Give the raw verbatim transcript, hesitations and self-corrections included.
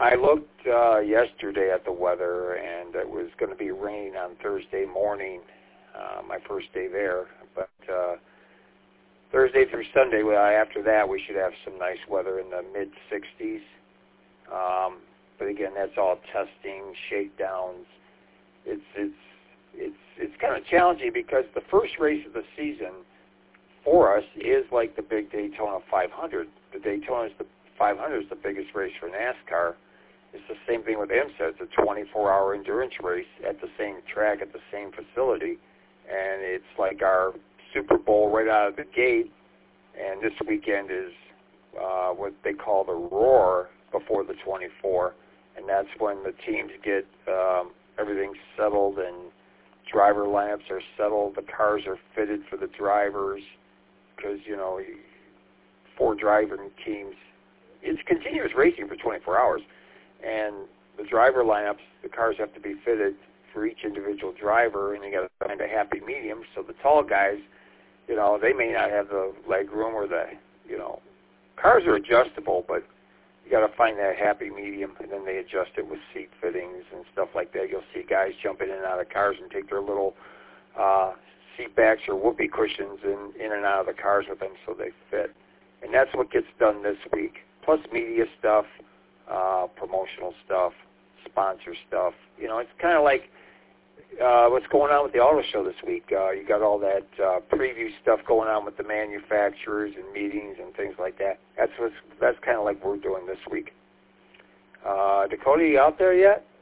I looked uh, yesterday at the weather, and it was going to be raining on Thursday morning, uh, my first day there. But uh, Thursday through Sunday, well, after that, we should have some nice weather in the mid sixties. Um, but again, that's all testing, shakedowns. It's it's it's it's kind of challenging because the first race of the season for us is like the big Daytona five hundred. The Daytona is the five hundred is the biggest race for NASCAR. It's the same thing with IMSA. It's a twenty-four hour endurance race at the same track at the same facility, and it's like our Super Bowl right out of the gate. And this weekend is uh, what they call the Roar before the twenty-four, and that's when the teams get um, everything settled and driver lineups are settled. The cars are fitted for the drivers because, you know, four driving teams. It's continuous racing for twenty-four hours, and the driver lineups, the cars have to be fitted for each individual driver, and you got to find a happy medium. So the tall guys, you know, they may not have the leg room or the, you know, cars are adjustable, but you got to find that happy medium, and then they adjust it with seat fittings and stuff like that. You'll see guys jumping in and out of cars and take their little uh, seat backs or whoopee cushions in, in and out of the cars with them so they fit. And that's what gets done this week, plus media stuff, uh, promotional stuff, sponsor stuff. You know, it's kind of like uh, what's going on with the auto show this week. Uh, you got all that uh, preview stuff going on with the manufacturers and meetings and things like that. That's what's, that's kind of like we're doing this week. Uh, Dakota, you out there yet?